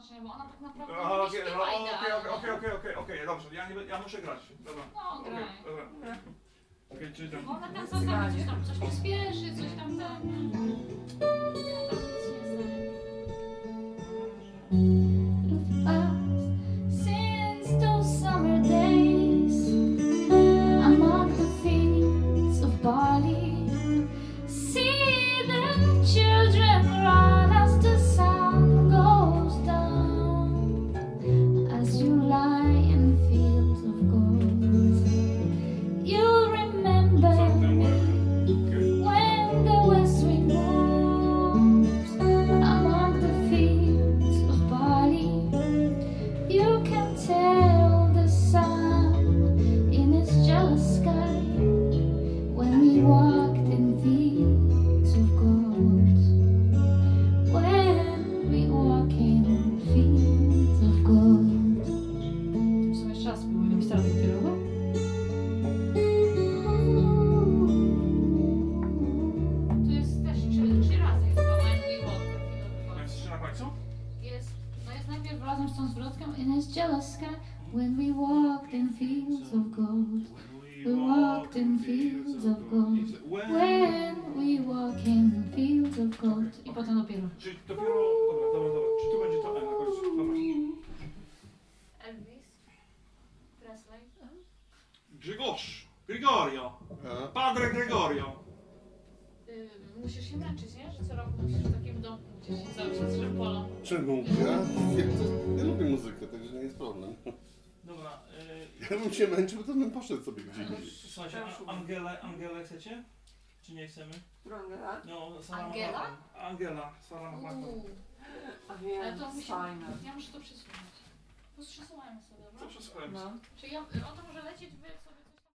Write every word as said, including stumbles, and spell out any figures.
znaczenia, bo ona tak naprawdę Aha, nie okej, śpiewa okej, idealnie. okej, okej, okej, okej, dobrze, ja, nie, ja muszę grać. Dobra. No, Okej, graj. dobra. Okej, czyli tam. Bo ona tam czasami coś tam, coś przyspieszy, coś tam ten... Ja tam nic nie znаю. Since those summer days among the fields of barley, see the children run as the sun goes down, as you lie in fields of gold. You'll remember me when the west wind moves among the fields of barley. You can tell the sun in its jealous sky when we walked in fields of gold. When we walk in fields of gold. W sumie jeszcze raz spróbuj napisać dopiero. Tu jest też trzy, trzy razy chyba when we walk the field of gold. Jest jeszcze na końcu? Jest, no jest najpierw razem z tą zwrotką in its jealous sky when we walked in fields of gold. We walked in fields of gold. When we walk in fields of gold. I potem dopiero. Czyli dopiero, dobra, dobra, dobra. Czy tu będzie to E na końcu? Dobra. Elvis Presley. Grzegorz, Gregorio, Padre Gregorio. Y, musisz się męczyć, nie? Że co roku musisz w takim domku gdzieś się cały czas szepolą. Czemu? Ja, ja, to, ja lubię muzykę, także nie jest problem. Dobra, Ja bym się męczył, to bym poszedł sobie gdzieś. yy, słuchajcie, a- Angelę, Angelę chcecie? Czy nie chcemy? Angela? No, Sara Angela? McLachlan. Angela, Sara McLachlan. Uuu, A ale to wiem, musi... fajne. Ja muszę to przesłuchać. Przesuwajmy sobie, Co dobra? przesłuchałem? No. Czy ja, o to może lecieć, wy sobie coś...